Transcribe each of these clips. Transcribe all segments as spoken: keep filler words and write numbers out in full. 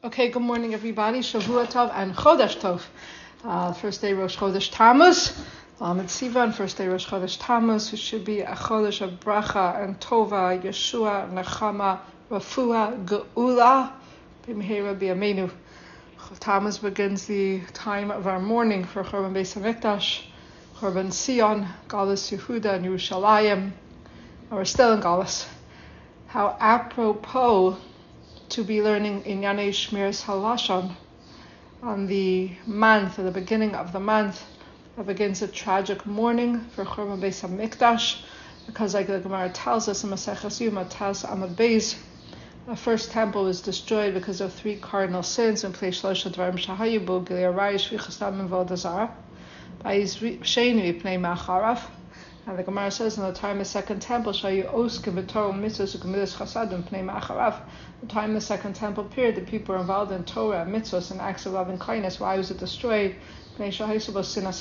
Okay, good morning everybody. Shavua Tov and Chodesh Tov. Uh, first day Rosh Chodesh Tammuz. Um, it's Sivan, first day Rosh Chodesh Tammuz. It should be a Chodesh of Bracha and Tova, Yeshua, Nechama, Rafua, Geula, B'mehera B'yameinu. Tammuz begins the time of our mourning for Chorban Beis HaMikdash, Chorban Sion, Galus Yehuda, and Yerushalayim. We're still in Galus. How apropos to be learning Inyanei Shmiras Halashon on the month, at the beginning of the month, that begins a tragic mourning for Chorban Beis HaMikdash, because like the Gemara tells us in Maseches Yoma, Taz Amud Beis, the first temple was destroyed because of three cardinal sins, in place Shlosh Dvarim Shahayu Bo, Gilei Arayah, Shvichas Dam, and Avodah Zarah, Ba'is Sheinu Yipnei Ma'acharav. And the Gemara says in the time of the second temple, Shayu Oskim B'Torah Mitzvos U'Gemilas Chasadim Pnei Ma'acharav. The time of the second temple period, the people were involved in Torah, mitzvos, and acts of love and kindness. Why was it destroyed? Because there was sinas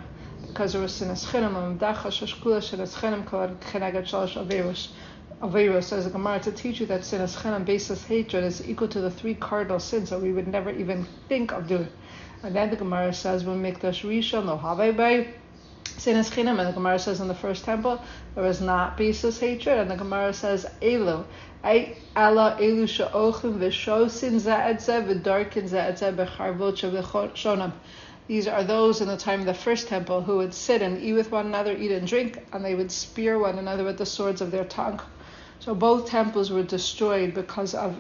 chinam, and dacha shashkula sinas chinam kol cheneged shalosh averus. Averus says the Gemara to teach you that sinas chinam, baseless hatred, is equal to the three cardinal sins that we would never even think of doing. And then the Gemara says when mikdash rishon lo havei bay sinas chinam, and the Gemara says in the first temple there was not baseless hatred, and the Gemara says elu. Allah elu sha'ochim v'shosin za'edze v'darkin za'edze b'charvot shev'chonam. These are those in the time of the first temple who would sit and eat with one another, eat and drink, and they would spear one another with the swords of their tongue. So both temples were destroyed because of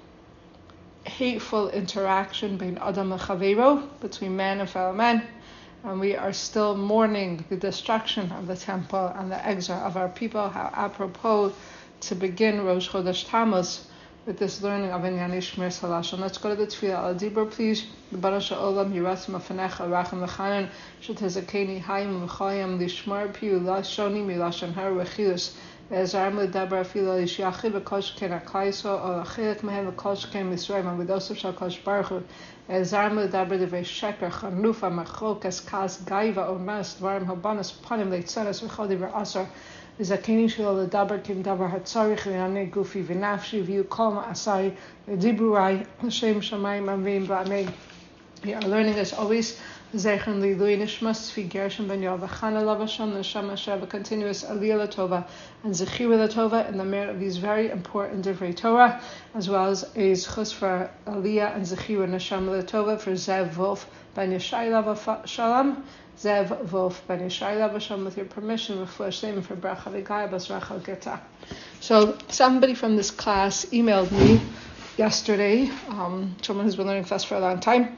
hateful interaction between Adam and Chavero, between man and fellow man. And we are still mourning the destruction of the temple and the exile of our people. How apropos to begin Rosh Chodesh Tammuz with this learning of Inyanei Shmiras Halashon. Let's go to the Tefillah Al Dibur, please. B'Bara Sha'olam Yiratzim Afanecha Racham L'chanan Shetezakeni Hayim L'chayim Lishmar Piu Lashoni Milashon Har V'chilus Ve'ezarm L'dabar Afilo L'shiachi V'kosh Ken HaKlaiso O L'chilek Mehem V'kosh Ken Misraim And V'dosov Shal Kosh Baruch Hu Ve'ezarm L'dabar D'vrei Sheker Chanufa Machok Eskas Gaiva Omas Dvarim Habanas Panim Leitzanas V'chol Divrei Asar Zakeni shelo ledaber kim davar hatzarich v'yanei gufi v'nafshi v'yu kol ma'asai v'dibrurai l'shem shamayim avim v'amei. We are learning as always Zechen Lilui Nishmas Tzvi Gershon Ben Yoav Chana Lavashon Neshama Sheva continuous Aliyah Latova and Zechira Latova in the merit of these very important Divrei Torah, as well as a Zchus for Aliyah and Zechira Neshama Latova for Zev Wolf Ben Yeshai Shalom. Zev Wolf Ben Yishai Lavasham, with your permission, refresh name for Bracha V'Gaya Bas Rachel Geta. So somebody from this class emailed me yesterday, um, someone who's been learning fast for a long time,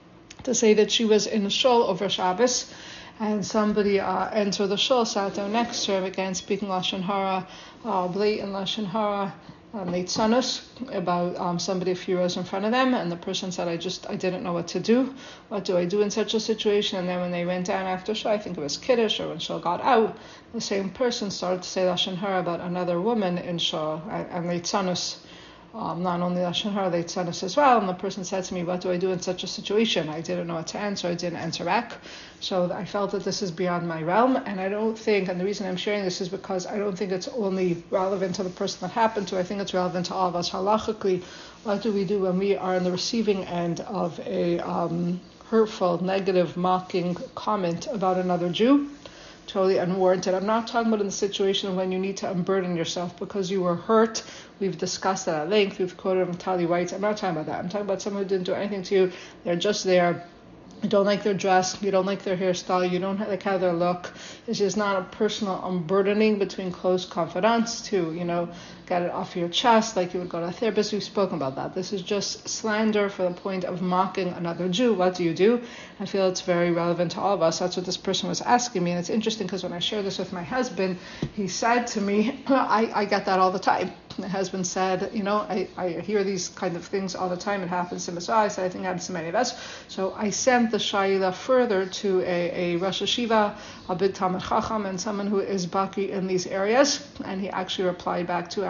to say that she was in a shul over Shabbos, and somebody uh, entered the shul, sat down next to her, began speaking Lashon Hara, uh, blatant Lashon Hara, Um, Leitzanos, about um, somebody a few rows in front of them, and the person said, I just, I didn't know what to do. What do I do in such a situation? And then when they went down after Shul, I think it was Kiddush, or when Shul got out, the same person started to say Lashon Hara about another woman in Shul, and, and Leitzanos, um, not only Lashon Hara, Leitzanos as well. And the person said to me, what do I do in such a situation? I didn't know what to answer, I didn't answer back. So I felt that this is beyond my realm, and I don't think, and the reason I'm sharing this is because I don't think it's only relevant to the person that happened to, I think it's relevant to all of us. Halachically, what do we do when we are on the receiving end of a um, hurtful, negative, mocking comment about another Jew? Totally unwarranted. I'm not talking about in the situation when you need to unburden yourself because you were hurt. We've discussed that at length. We've quoted from Tali White. I'm not talking about that. I'm talking about someone who didn't do anything to you. They're just there. You don't like their dress, you don't like their hairstyle, you don't like how they look. It's just not a personal unburdening between close confidants to, you know, get it off your chest like you would go to a therapist. We've spoken about that. This is just slander for the point of mocking another Jew. What do you do? I feel it's very relevant to all of us. That's what this person was asking me. And it's interesting because when I share this with my husband, he said to me, I, I get that all the time. My husband said, you know, I, I hear these kind of things all the time. It happens to me. So I said, I think it happens to many of us. So I sent the Shaila further to a, a Rosh Hashiva, a big Talmid Chacham, and someone who is Baki in these areas. And he actually replied back two hours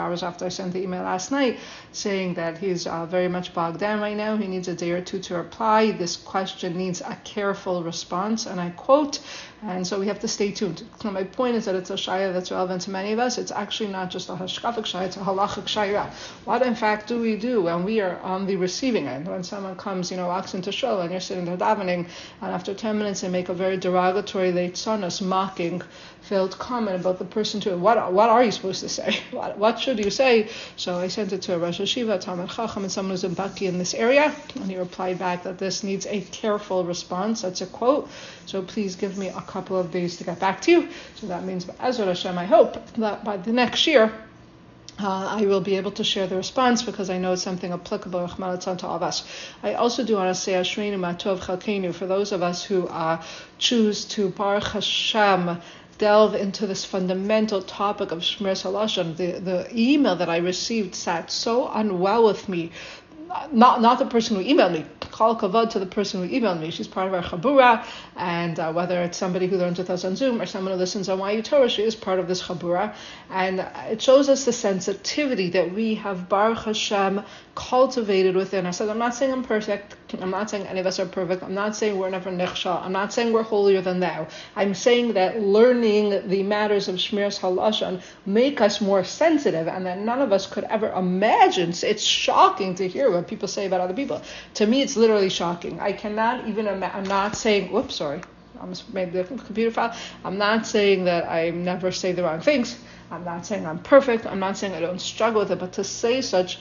hours after I sent the email last night, saying that he's uh, very much bogged down right now. He needs a day or two to reply. This question needs a careful response, and I quote, and so we have to stay tuned. So my point is that it's a shayla that's relevant to many of us. It's actually not just a hashkafic shayla, it's a halachic shayla. What in fact do we do when we are on the receiving end? When someone comes, you know, walks into shul and you're sitting there davening, and after ten minutes they make a very derogatory, leitzonos, mocking filled comment about the person to what what are you supposed to say? What, what should you say? So I sent it to a Rosh Hashiva, Talmid Chacham, and someone who's in Baki in this area, and he replied back that this needs a careful response. That's a quote. So please give me a couple of days to get back to you. So that means, Ezra Hashem, I hope that by the next year, Uh, I will be able to share the response because I know it's something applicable to all of us. I also do want to say Ashreinu Matov Chalkeinu for those of us who uh, choose to Baruch Hashem delve into this fundamental topic of Shmiras HaLashon. The the email that I received sat so unwell with me. Not not the person who emailed me. Kol kavod to the person who emailed me. She's part of our chabura, and uh, whether it's somebody who learns with us on Zoom or someone who listens on Y U Torah, she is part of this chabura, and it shows us the sensitivity that we have Baruch Hashem cultivated within us. I'm not saying I'm perfect. I'm not saying any of us are perfect. I'm not saying we're never nichshal. I'm not saying we're holier than thou. I'm saying that learning the matters of Shmiras HaLashon make us more sensitive, and that none of us could ever imagine. It's shocking to hear what people say about other people. To me, it's literally shocking. I cannot even imagine. I'm not saying, whoops, sorry, I almost made the computer file. I'm not saying that I never say the wrong things. I'm not saying I'm perfect. I'm not saying I don't struggle with it. But to say such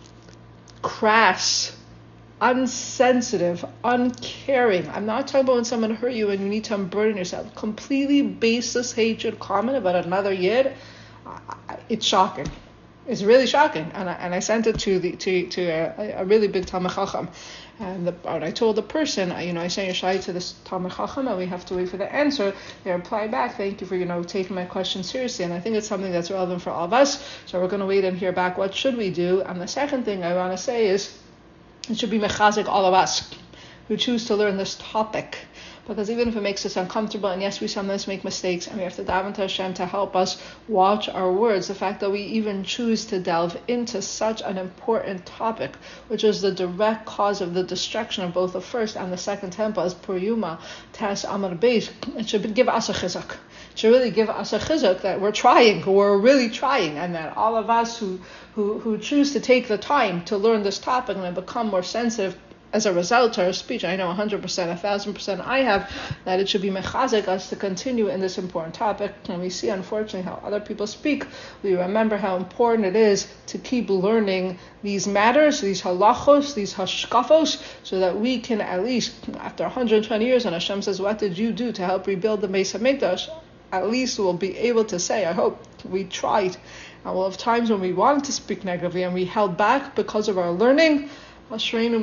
crass, unsensitive, uncaring, I'm not talking about when someone hurt you and you need to unburden yourself, completely baseless hatred comment about another yid, it's shocking. It's really shocking, and I, and I sent it to the to to a, a really big Talmid Chacham, and, the, and I told the person, you know, I sent your shai to this Talmid Chacham, and we have to wait for the answer. They replied back, thank you for, you know, taking my question seriously, and I think it's something that's relevant for all of us. So we're going to wait and hear back. What should we do? And the second thing I want to say is, it should be mechazik all of us who choose to learn this topic. Because even if it makes us uncomfortable, and yes, we sometimes make mistakes, and we have to daven to Hashem to help us watch our words, the fact that we even choose to delve into such an important topic, which is the direct cause of the destruction of both the first and the second temple, as per Yuma, Tas Amar Beis, it should give us a chizuk. It should really give us a chizuk that we're trying, we're really trying, and that all of us who, who, who choose to take the time to learn this topic and become more sensitive as a result to our speech, I know one hundred percent, one thousand percent I have, that it should be mechazik us to continue in this important topic. And we see, unfortunately, how other people speak. We remember how important it is to keep learning these matters, these halachos, these hashkafos, so that we can at least, after one hundred twenty years, and Hashem says, what did you do to help rebuild the Beis HaMikdash? At least we'll be able to say, I hope, we tried. And we'll have times when we wanted to speak negatively and we held back because of our learning. So we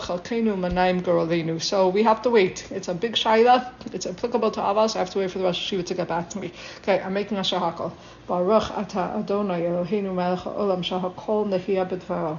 have to wait. It's a big shayla. It's applicable to all of us. I have to wait for the Rosh Hashiva to get back to me. Okay, I'm making a shahakal. Baruch ata Adonai Eloheinu melech haolam shahakol nehiyah b'dvaro.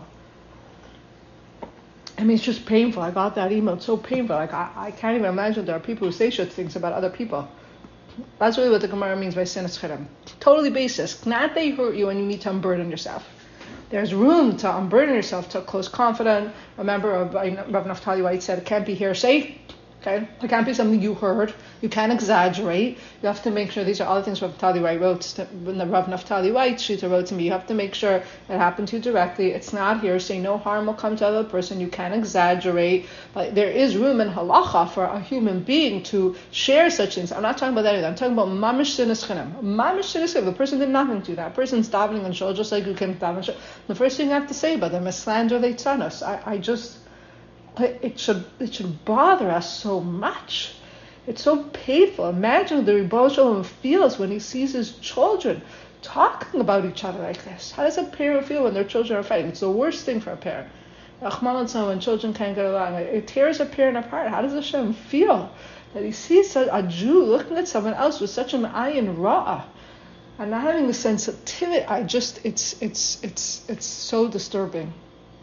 I mean, it's just painful. I got that email. It's so painful. Like I, I can't even imagine there are people who say such things about other people. That's really what the Gemara means by sinas chedem. Totally baseless. Not they hurt you and you need to unburden yourself. There's room to unburden yourself, to close confident. Remember, Rav Naftali White said it can't be hearsay. Okay, it can't be something you heard. You can't exaggerate. You have to make sure, these are all the things Rav Naftali White wrote. When the Rav Naftali White Shita wrote to me, you have to make sure it happened to you directly. It's not hearsay. No harm will come to the other person. You can't exaggerate. But there is room in halacha for a human being to share such things. I'm not talking about that either. I'm talking about mamish sinas chinam. Mamish sinas chinam. The person did nothing to you. That person's davening and shul just like you can daven shul. The first thing you have to say about them is slander leitzanos. I, I just... It should it should bother us so much. It's so painful. Imagine the Rebbe Shalom feels when he sees his children talking about each other like this. How does a parent feel when their children are fighting? It's the worst thing for a parent. When children can't get along, it tears a parent apart. How does Hashem feel that he sees a Jew looking at someone else with such an ayin ra'ah and not having the sensitivity? I just it's it's it's it's so disturbing.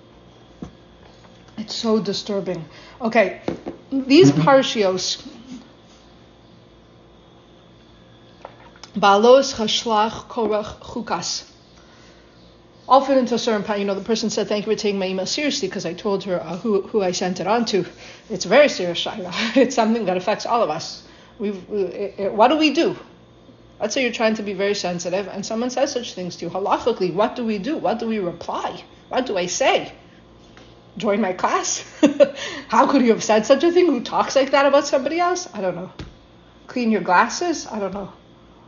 It's so disturbing. Okay, these parshios, Balos Hashlach Korach Chukas. often into a certain point, you know, the person said, thank you for taking my email seriously because I told her uh, who who I sent it on to. It's a very serious shaila. It's something that affects all of us. We've, we, it, it, what do we do? Let's say you're trying to be very sensitive and someone says such things to you. Halachically, what do we do? What do we reply? What do I say? Join my class? How could you have said such a thing? Who talks like that about somebody else? I don't know. Clean your glasses? I don't know.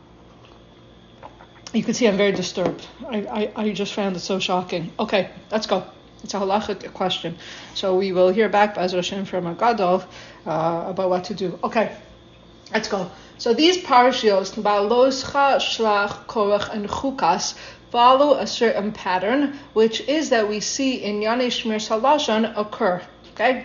You can see I'm very disturbed. I, I, I just found it so shocking. Okay, let's go. It's a halachic question. So we will hear back, B'ezras Hashem, from a gadol uh, about what to do. Okay, let's go. So these parashios, Ba'aloscha, Shlach, Korach, and Chukas, follow a certain pattern, which is that we see in Yanei Shmir Salashon occur. Okay?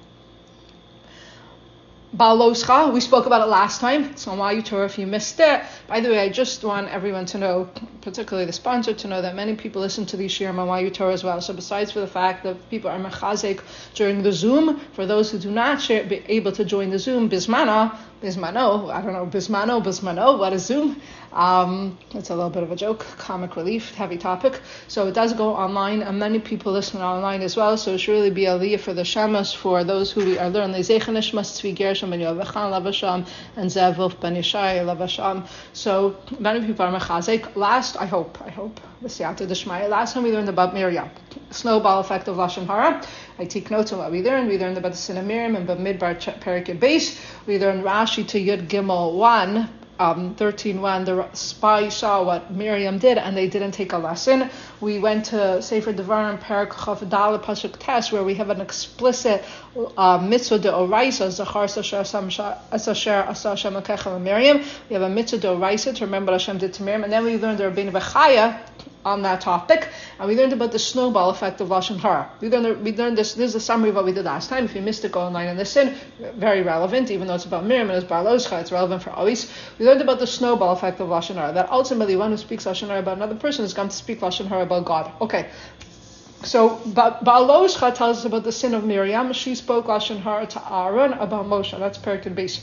Ba'aloscha, we spoke about it last time. So Mayu Torah, if you missed it. By the way, I just want everyone to know, particularly the sponsor, to know that many people listen to these shiurim on Mayu Torah as well. So besides for the fact that people are mechazek during the Zoom, for those who do not share, be able to join the Zoom, bismana, bismano, I don't know, bismano, bismano, what is Zoom? Um, it's a little bit of a joke, comic relief, heavy topic. So it does go online, and many people listen online as well. So it should really be aliyah for the shamas, for those who are learning Zeichen Nishmas Tzvi Gershom ben Yovachan Lavasham and Zev Wolf ben Yishai Lavasham. So many people are mechazek. Last, I hope, I hope, B'siyata D'Shmaya. Last time we learned about Miriam, snowball effect of Lashon Hara. I take notes on what we learned. We learned about the sin of Miriam and Bamidbar Perek Yud Beis. We learned Rashi to Yud Gimel one. Um, thirteen one, the spy saw what Miriam did and they didn't take a lesson. We went to Sefer Devarim Perek Chav Daled Pasuk Tes, where we have an explicit uh, mitzvah deoraisa, Zachar Asasher Asa Hashem Akecha Miriam. We have a mitzvah deoraisa to remember what Hashem did to Miriam, and then we learned the Rabbeinu Bechaya on that topic, and we learned about the snowball effect of Lashon Hara. We learned, we learned this. This is a summary of what we did last time. If you missed it, go online and listen. Very relevant, even though it's about Miriam and it's Ba'aloscha, it's relevant for always. We learned about the snowball effect of Lashon Hara, that ultimately one who speaks Lashon Hara about another person is going to speak Lashon Hara about God. Okay, so ba- Ba'aloscha tells us about the sin of Miriam. She spoke Lashon Hara to Aaron about Moshe. That's Perek Yud Beis.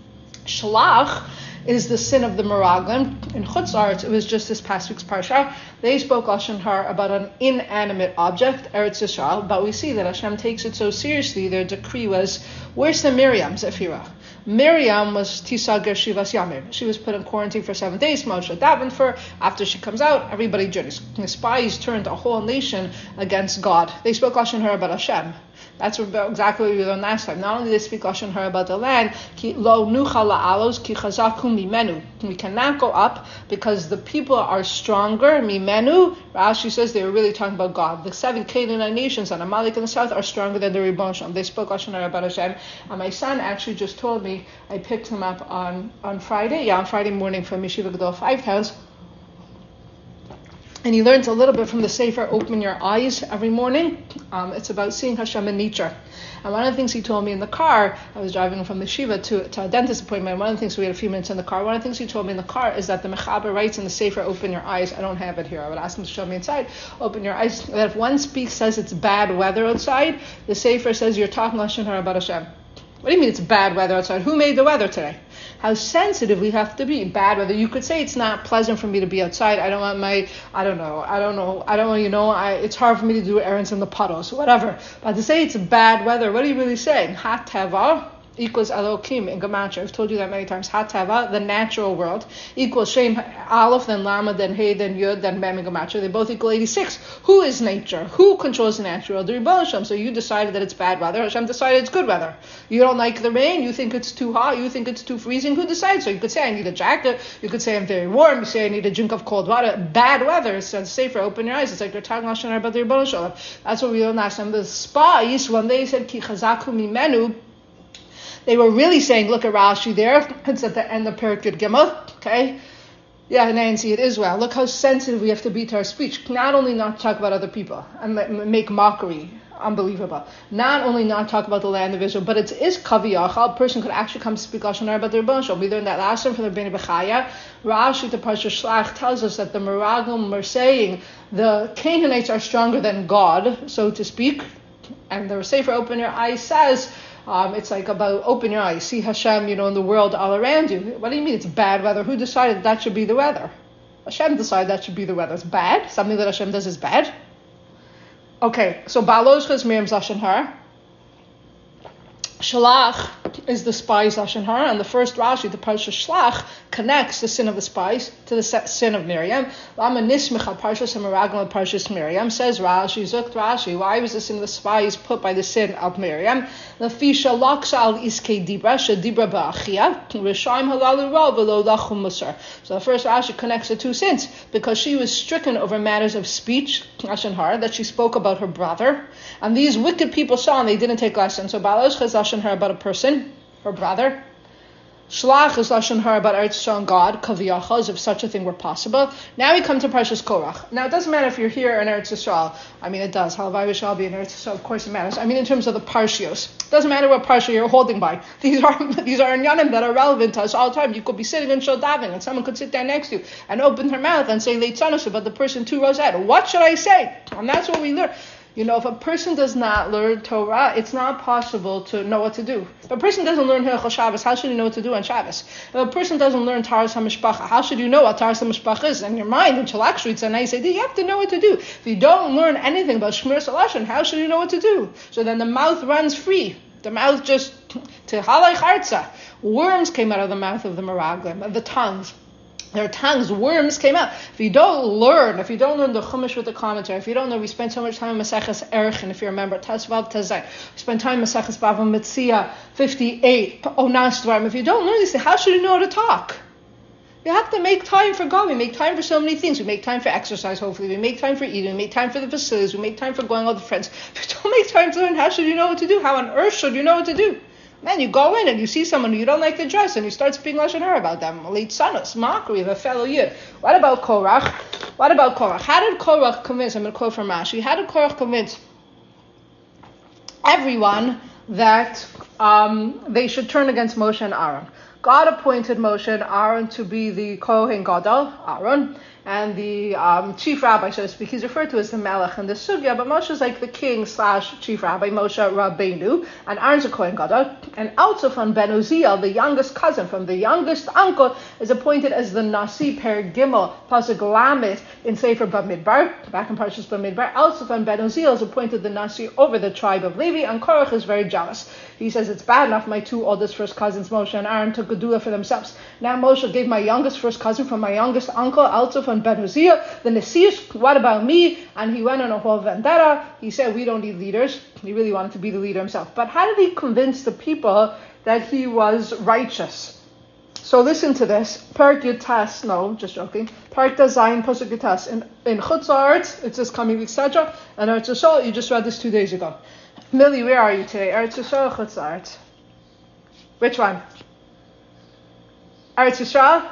Shlach is the sin of the Meraglim. In Chutz La'aretz, it was just this past week's parsha. They spoke Lashon Hara about an inanimate object, Eretz Yisrael, but we see that Hashem takes it so seriously. Their decree was, where's the Miriam, Zephira? Miriam was Tisager Shivas Yamim. She was put in quarantine for seven days. Moshe davened for her. After she comes out, everybody journeys. The spies turned a whole nation against God. They spoke Lashon Hara about Hashem. That's exactly what we learned last time. Not only did they speak Lashon Hara about the land, ki lo nucha la'alos ki chazaku mimenu. We cannot go up because the people are stronger. Mimenu, Rashi says they were really talking about God. The seven Canaanite nations and Amalek in the south are stronger than the Ribbon Shalom. They spoke Lashon Hara about Hashem. And my son actually just told me, I picked him up on, on Friday, yeah, on Friday morning from Yeshiva Gedol Five Towns. And he learns a little bit from the Sefer, Open Your Eyes, every morning. Um, it's about seeing Hashem in nature. And one of the things he told me in the car, I was driving from the Shiva to, to a dentist appointment, one of the things, we had a few minutes in the car, one of the things he told me in the car is that the Mechaber writes in the Sefer, Open Your Eyes, I don't have it here, I would ask him to show me inside, Open Your Eyes, that if one speaks, says it's bad weather outside, the Sefer says you're talking Lashon Hara about Hashem. What do you mean it's bad weather outside? Who made the weather today? How sensitive we have to be. Bad weather. You could say it's not pleasant for me to be outside. I don't want my, I don't know, I don't know, I don't know, you know, I, it's hard for me to do errands in the puddles, whatever. But to say it's bad weather, what are you really saying? Ha teva equals Elokim in Gematria. I've told you that many times. Ha teva, the natural world, equals Shem Aleph, then Lama, then Hey, then Yud, then Mem in Gematria. They both equal eighty-six. Who is nature? Who controls the natural world? The Ribbon Shalom. So you decided that it's bad weather. Hashem decided it's good weather. You don't like the rain. You think it's too hot. You think it's too freezing. Who decides? So you could say I need a jacket. You could say I'm very warm. You say I need a drink of cold water. Bad weather. It says safer. Open your eyes. It's like they're talking Lashon Hara about the Ribbon Shalom. That's what we learned last time. The spies, when they said Ki chazaku mimenu, they were really saying, look at Rashi there. It's at the end of Perek Yud Gimel. Okay? Yeah, Nancy, it is well. Look how sensitive we have to be to our speech. Not only not talk about other people and make mockery. Unbelievable. Not only not talk about the land of Israel, but it is kaviyach. A person could actually come to speak Lashon Hara about the Ribbon Shalom. We learned that last time from the Rabbeinu Bechaya. Rashi, the Parsha Shlach, tells us that the Meraglim were saying the Canaanites are stronger than God, so to speak. And the Sefer Open Your Eyes says, Um, it's like about open your eyes, see Hashem, you know, in the world all around you. What do you mean it's bad weather? Who decided that should be the weather? Hashem decided that should be the weather. It's bad. Something that Hashem does is bad. Okay, so Ba'aloshcha is Miriam's Lashon Hara. Shalach is the spies Lashon Hara, and the first Rashi, the Parsha Shlach, connects the sin of the spies to the sin of Miriam. Lama nismicha Parshas HaMeraglim Parshas Miriam, says Rashi, Zukt Rashi, why was the sin of the spies put by the sin of Miriam? Lafisha laksha al iskei dibra, shedibra ba'achia, rishaim halalu ra v'lo lachum musar. So the first Rashi connects the two sins, because she was stricken over matters of speech, Lashon Hara, that she spoke about her brother, and these wicked people saw and they didn't take lesson. So Ba'aloshcha is Lashon Hara about a person, her brother. Shlach is Lashon Hara about Eretz Yisrael and God, Kaviyachal, as if such a thing were possible. Now we come to Parshas Korach. Now it doesn't matter if you're here in Eretz Yisrael. I mean, it does. Halavai v'shal be in Eretz Yisrael. Of course it matters. I mean, in terms of the Parshios. It doesn't matter what Parsha you're holding by. These are these are inyanim that are relevant to us all the time. You could be sitting in Shul Davin and someone could sit down next to you and open her mouth and say Leitzanus about the person two rows ahead. What should I say? And that's what we learn. You know, if a person does not learn Torah, it's not possible to know what to do. If a person doesn't learn Hilchos Shabbos, how should he know what to do on Shabbos? If a person doesn't learn Taras HaMishpacha, how should you know what Taras HaMishpacha is? In your mind, intellectually, it's a nice idea. You have to know what to do. If you don't learn anything about Shmiras HaLashon, how should you know what to do? So then the mouth runs free. The mouth just, to halay charza. Worms came out of the mouth of the Meraglim, of the tongues. Their tongues, worms came out. If you don't learn, if you don't learn the Chumash with the commentary, if you don't know, we spend so much time in Maseches Erchin, if you remember, Tazvav Tazai. We spend time in Maseches Bava Metzia, fifty-eight, Onas Dvarim. If you don't learn these things, how should you know how to talk? You have to make time for God. We make time for so many things. We make time for exercise, hopefully. We make time for eating. We make time for the facilities. We make time for going out with friends. If you don't make time to learn, how should you know what to do? How on earth should you know what to do? Man, you go in and you see someone who you don't like the dress and you start speaking Lashon Hara about them. Late sanos, mockery of a fellow Yid. What about Korach? What about Korach? How did Korach convince, I'm going to quote from Rashi, how did Korach convince everyone that um, they should turn against Moshe and Aaron? God appointed Moshe and Aaron to be the Kohen Gadol, Aaron, and the um, chief rabbi, so to speak. He's referred to as the Melech and the Sugya, but Moshe is like the king slash chief rabbi, Moshe Rabbeinu, and Aaron's a Kohen Gadol. And Altzofan ben Uziel, the youngest cousin from the youngest uncle, is appointed as the Nasi Per Gimel, Pasuk Lamed, in Sefer Bamidbar, back in Parshas Bamidbar. Altzofan ben Uziel is appointed the Nasi over the tribe of Levi, and Korach is very jealous. He says, it's bad enough my two oldest first cousins, Moshe and Aaron, took Gedula for themselves. Now Moshe gave my youngest first cousin from my youngest uncle, Altzofan ben Uziel, the Nesius, what about me? And he went on a whole vendetta. He said, we don't need leaders. He really wanted to be the leader himself. But how did he convince the people that he was righteous? So listen to this. Parak Yutas, no, just joking. Parak Dazayin, Pasuk Yutas. In, in Chutz La'aretz, it says coming week Sadra, and Eretz Yisrael, you just read this two days ago. Millie, where are you today? Eretz Yisrael or Chutz La'aretz? Which one? Eretz Yisrael?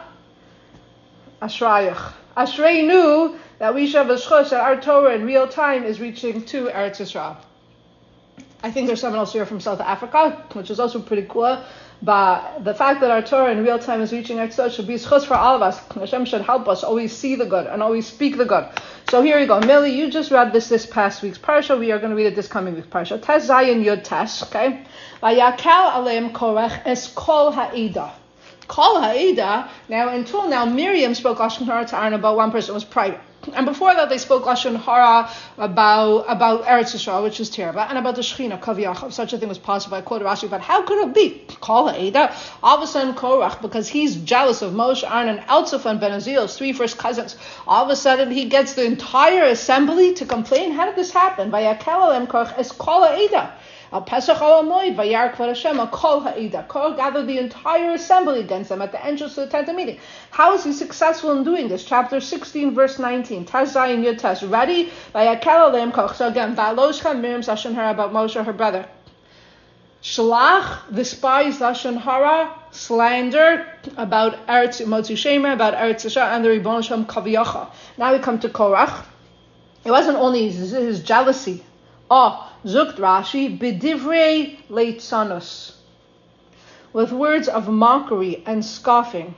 Ashrayach. Ashrei knew that we should have a shchush that our Torah in real time is reaching to Eretz Yisrael. I think there's someone else here from South Africa, which is also pretty cool. But the fact that our Torah in real time is reaching Eretz Yisrael should be shchush for all of us. Hashem should help us always see the good and always speak the good. So here you go. Millie, you just read this this past week's parsha. We are going to read it this coming week's parsha. Tes Zayin Yud Tes, okay? Vayakel aleim Korach es kol ha'ida. Kol ha'ida. Now, until now, Miriam spoke Lashon Hara to Aaron about one person. It was private. And before that, they spoke Lashon Hara about about Eretz Yisrael, which is terrible, and about the Shechina, Kaviyach, if such a thing was possible. I quoted Rashi, but how could it be? Kol ha'ida. All of a sudden, Korach, because he's jealous of Moshe, Aaron, and Eltzofan ben Uziel's three first cousins, all of a sudden he gets the entire assembly to complain. How did this happen? Vayakel aleim Korach es kol ha'ida. Al Pesach al Moed, Vayar Kvod Hashem, Al Kol Ha'ida. Korach gathered the entire assembly against them at the entrance to the tent of meeting. How is he successful in doing this? Chapter sixteen, verse nineteen. Taz Zayin Yud Tes. Ready? Vayakel aleim Korach. So again, Ba'aloshcha, Miriam's Lashon Hara about Moshe, her brother. Shalach, the spies Lashon Hara, slander about Eretz Motzi Shemer, about Eretz Yisrael, and the Ribbon Shem Kaviyacha. Now we come to Korach. It wasn't only his, his jealousy. Oh, Zukt Rashi, B'divrei leitzanos, with words of mockery and scoffing.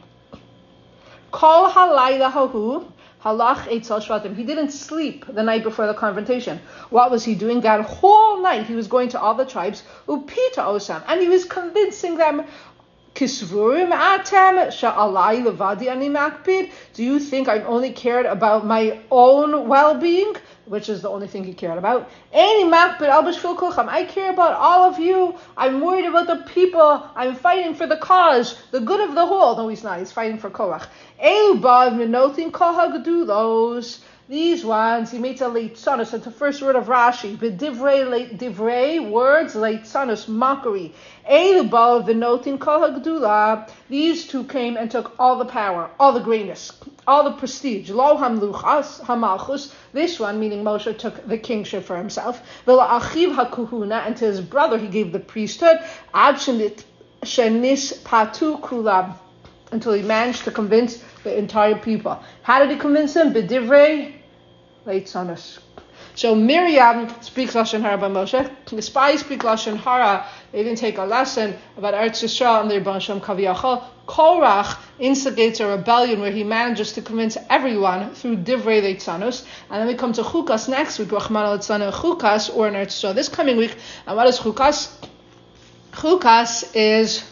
Kol halayla hahu, halach eitzal shvatim. He didn't sleep the night before the confrontation. What was he doing? That whole night he was going to all the tribes, upita osam, and he was convincing them Kisvurim atem sha'alai levadi ani makpid. Do you think I'm only cared about my own well-being, which is the only thing he cared about? Any makpid al b'shvil kulchem. I care about all of you. I'm worried about the people. I'm fighting for the cause, the good of the whole. No, he's not. He's fighting for Korach. Elu bav minotin kol hagdulos. These ones, he makes a late sonus. It's the first word of Rashi. B'divrei late divrei words late sonus mockery. Eluba v'notin kol hagdula. These two came and took all the power, all the greatness, all the prestige. Lo hamluchas hamalchus. This one, meaning Moshe, took the kingship for himself. V'la achiv hakuhuna, and to his brother he gave the priesthood. Ad shenis patu kulam, until he managed to convince the entire people. How did he convince them? B'divrei late sonus. So Miriam speaks Lashon Hara by Moshe. The spies speak Lashon Hara. They didn't take a lesson about Eretz Yisrael and their Rebbeinu Shalom Kaviyachol. Korach instigates a rebellion where he manages to convince everyone through Divrei Leitzanus. And then we come to Chukas next week, Rachmana Litzana Chukas, or in Eretz Yisrael this coming week. And what is Chukas? Chukas is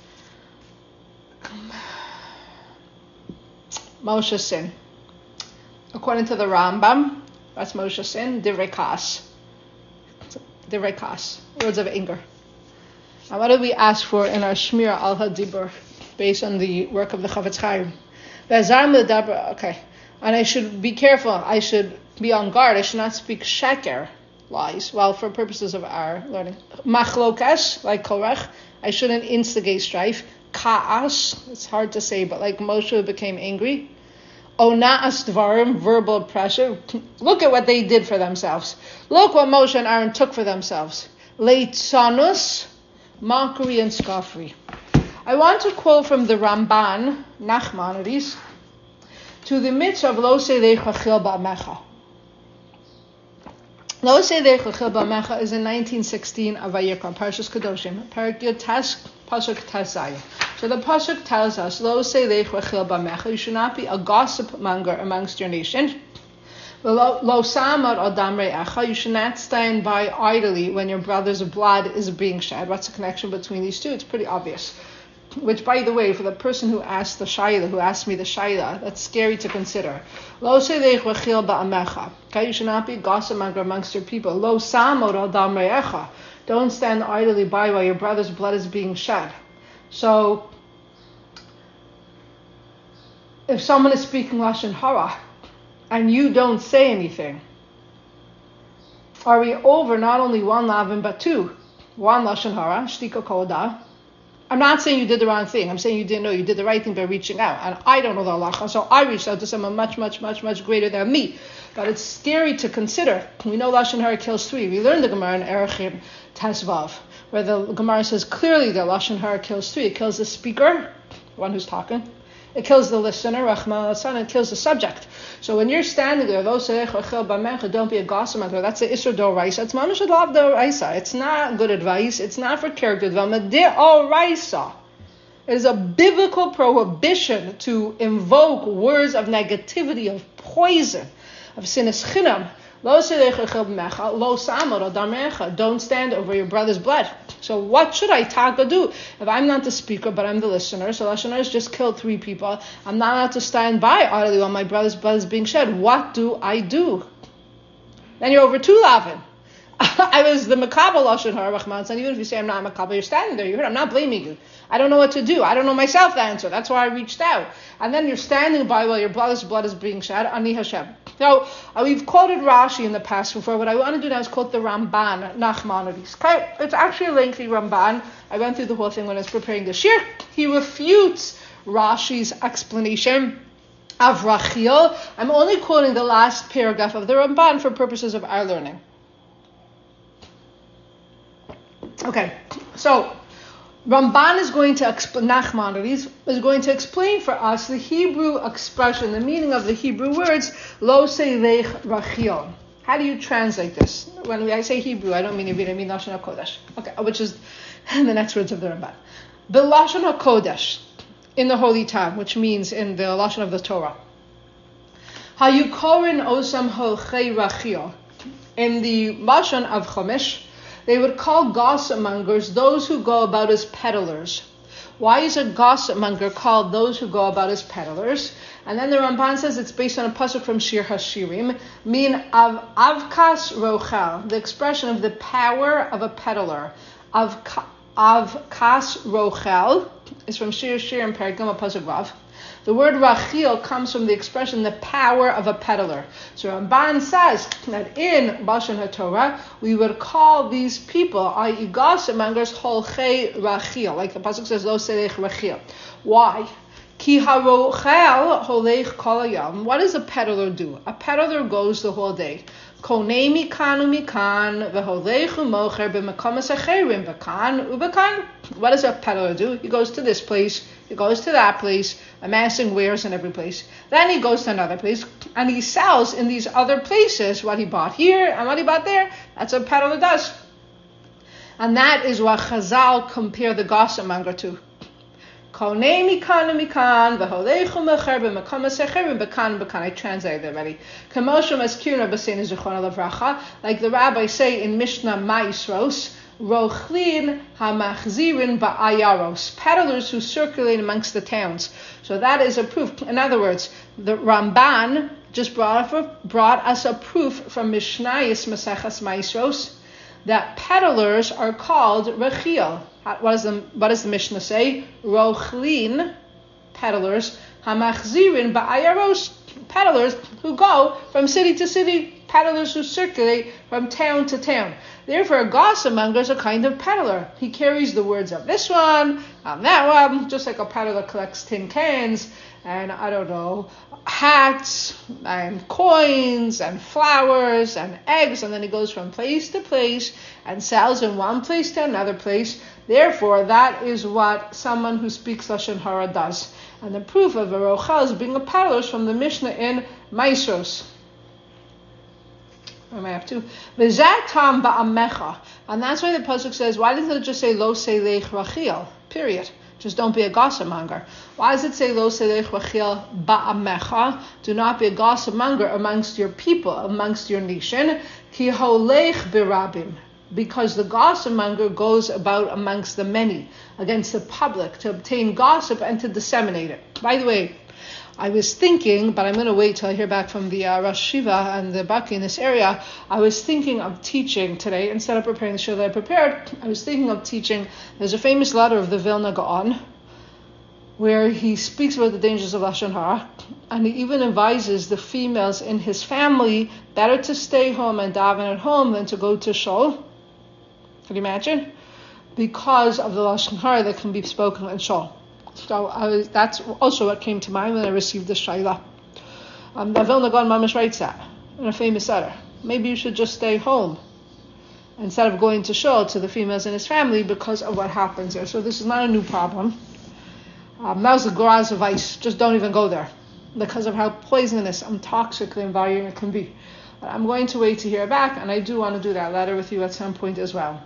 Moshe's sin. According to the Rambam, that's Moshe's sin, Divrei Kas. Divrei Kas, words of anger. And what did we ask for in our Shmira al Hadibur, based on the work of the Chavetz Chaim? Okay, and I should be careful. I should be on guard. I should not speak sheker, lies. Well, for purposes of our learning, machlokas, like Korach, I shouldn't instigate strife. Ka'as, it's hard to say, but like Moshe became angry. Ona'as dvarim, verbal pressure. Look at what they did for themselves. Look what Moshe and Aaron took for themselves. Leitzanus, mockery and scoffing. I want to quote from the Ramban, Nachmanides, to the mitzvah of Lo Seidech Chachil Ba'amecha. Lo Seidech Chachil Ba'amecha is in nineteen sixteen of Vayikra, Parshas Kedoshim, Parak Yud Tes, Pasuk Tesayah. So the pasuk tells us, Lo seilech rachil b'mecha, you should not be a gossip monger amongst your nation. Lo samar adam re'echa, you should not stand by idly when your brother's blood is being shed. What's the connection between these two? It's pretty obvious. Which, by the way, for the person who asked the shayla, who asked me the shayla, that's scary to consider. Lo seilech rachil b'mecha. Okay, you should not be a gossip monger amongst your people. Lo samar adam re'echa. Don't stand idly by while your brother's blood is being shed. So, if someone is speaking Lashon Hara and you don't say anything, are we over not only one lavin but two? One Lashon Hara, shtika koda. I'm not saying you did the wrong thing. I'm saying you didn't know. You did the right thing by reaching out. And I don't know the halacha, so I reached out to someone much, much, much, much greater than me. But it's scary to consider. We know Lashon Hara kills three. We learned the Gemara in Erechim Tesvav, where the Gemara says clearly that Lashon Hara kills three. It kills the speaker, the one who's talking. It kills the listener, Rahman al-San, it kills the subject. So when you're standing there, don't be a gossip. That's the Isra D'Oraisa. It's Mamash Adlav D'Oraisa. It's not good advice. It's not for character development. D'Oraisa. It is a biblical prohibition to invoke words of negativity, of poison, of sinas chinam. Don't stand over your brother's blood. So what should I taka do? If I'm not the speaker, but I'm the listener, so Lashon Hara has just killed three people, I'm not allowed to stand by idly while my brother's blood is being shed. What do I do? Then you're over two lavin. I was the Makabal Lashon Hara, Rahman, and even if you say I'm not Makabal, you're standing there, you heard, I'm not blaming you. I don't know what to do. I don't know myself the answer. That's why I reached out. And then you're standing by while your brother's blood is being shed. Ani Hashem. Now, uh, we've quoted Rashi in the past before. What I want to do now is quote the Ramban, Nachmanides. Okay? It's actually a lengthy Ramban. I went through the whole thing when I was preparing the shir. He refutes Rashi's explanation of Rachil. I'm only quoting the last paragraph of the Ramban for purposes of our learning. Okay, so Ramban is going to explain, Nachmanides is going to explain for us the Hebrew expression, the meaning of the Hebrew words, Lo Seilech Rachil. How do you translate this? When I say Hebrew, I don't mean Yiddish, I mean Lashon HaKodesh. Okay, which is the next words of the Ramban. The Lashon HaKodesh, in the Holy Tam, which means in the Lashon of the Torah. Hayukorin Osam Holchei Rachil. In the Lashon of Chumash, they would call gossip mongers those who go about as peddlers. Why is a gossip monger called those who go about as peddlers? And then the Ramban says it's based on a pasuk from Shir Hashirim, mean av avkas rochel, the expression of the power of a peddler. Av avkas rochel is from Shir Hashirim Paragama pasuk Vav. The word rachil comes from the expression the power of a peddler. So Ramban says that in Lashon HaTorah we would call these people, that is gossip mongers, holchei rachil, like the pasuk says, lo selech rachil. Why? Ki harochel holech kol hayom. What does a peddler do? A peddler goes the whole day. Konei mikan umikan v'holech umocher b'makomas acherim b'kan u'b'kan. What does a peddler do? He goes to this place, he goes to that place, amassing wares in every place. Then he goes to another place, and he sells in these other places what he bought here and what he bought there. That's what a peddler does. And that is what Chazal compare the gossip monger to. Konei mikan umikan v'holech umocher b'makomas acherim b'kan u'b'kan. I translated it already. Kamosha maskirna b'sein zichron alavracha, like the rabbis say in Mishnah Ma'isros, Rochlin hamachzirin ba'ayaros, peddlers who circulate amongst the towns. So that is a proof. In other words, the Ramban just brought, brought us a proof from Mishnayos Maseches Ma'isros that peddlers are called rachil. What does the what does the Mishnah say? Rochlin, peddlers, hamachzirin ba'ayaros, peddlers who go from city to city, peddlers who circulate from town to town. Therefore, a gossip monger is a kind of peddler. He carries the words of this one, of that one, just like a peddler collects tin cans and, I don't know, hats and coins and flowers and eggs, and then he goes from place to place and sells in one place to another place. Therefore, that is what someone who speaks Lashon Hara does. And the proof of a rochel is being a peddler is from the Mishnah in Ma'isros. I have to. V'zatam ba'amecha. And that's why the pasuk says, why doesn't it just say lo selech rachil? Period. Just don't be a gossip monger. Why does it say lo selech rachil ba'amecha? Do not be a gossip monger amongst your people, amongst your nation. Ki holech birabim. Because the gossip monger goes about amongst the many, against the public, to obtain gossip and to disseminate it. By the way, I was thinking, but I'm going to wait till I hear back from the uh, Rosh Shiva and the Baki in this area. I was thinking of teaching today, instead of preparing the show that I prepared, I was thinking of teaching. There's a famous letter of the Vilna Gaon, where he speaks about the dangers of Lashon Hara, and he even advises the females in his family better to stay home and daven at home than to go to shul. Can you imagine? Because of the Lashon Hara that can be spoken in shul. So I was, that's also what came to mind when I received the Shaila. Um, the Vilna Gaon Mamash writes that in a famous letter. Maybe you should just stay home instead of going to shul to the females in his family because of what happens there. So this is not a new problem. Um, that was the Goraz of ice. Just don't even go there because of how poisonous and toxic the environment can be. But I'm going to wait to hear back, and I do want to do that letter with you at some point as well.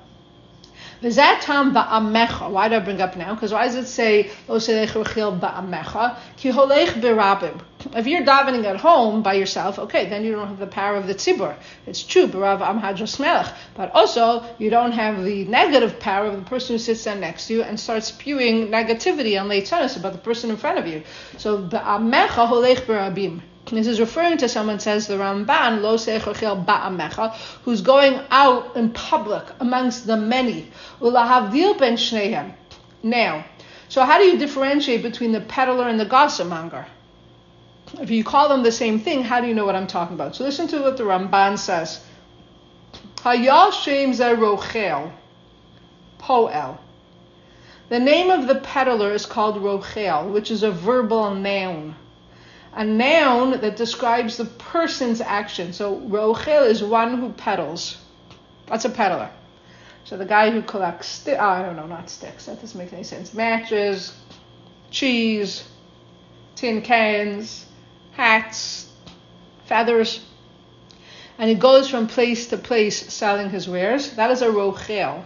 V'zatam ba'amecha. Why do I bring up now? Because why does it say lo selech rachil ba'amecha? Ki holech birabim. If you're davening at home by yourself, okay, then you don't have the power of the tzibur. It's true, b'rav am hadros melech. But also, you don't have the negative power of the person who sits down next to you and starts spewing negativity and leitzanos about the person in front of you. So ba'amecha holech birabim. This is referring to someone, says the Ramban, lo selech rachil ba'amecha, who's going out in public amongst the many. Ulahavdil ben shnehem. Now, so how do you differentiate between the peddler and the gossip monger? If you call them the same thing, how do you know what I'm talking about? So listen to what the Ramban says. Hayal shem ze rochel, poel. The name of the peddler is called rochel, which is a verbal noun. A noun that describes the person's action. So rochel is one who peddles. That's a peddler. So the guy who collects, sti- oh, I don't know, not sticks. That doesn't make any sense. Matches, cheese, tin cans, hats, feathers. And he goes from place to place selling his wares. That is a rochel.